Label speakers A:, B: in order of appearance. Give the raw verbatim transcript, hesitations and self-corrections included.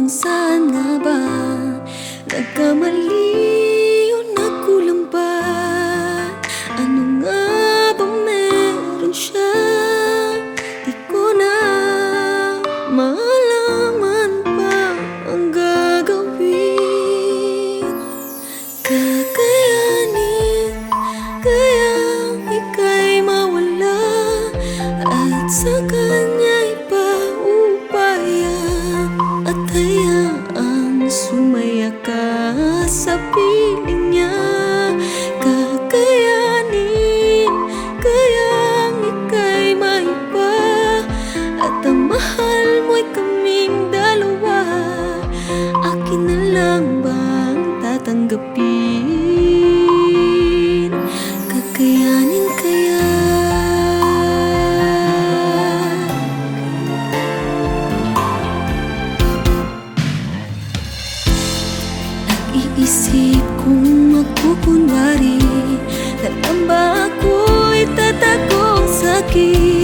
A: kung saan nga ba nagkamali o nagkulang ba? Ano nga ba meron siya? Di ko na malaman pa ang gagawin. Kakayanin kayang ika'y mawala at sa kanya ipaubaya, at hayaang sumaya ka sa piling niya. Kakayanin kayang ika'y maiba at ang mahal mo'y kaming dalawa. Akin na lang bang tatanggapin? Kakayanin kaya? Nag-iisip kung magkukunwari na lang ba ako'y tatago ang sakit?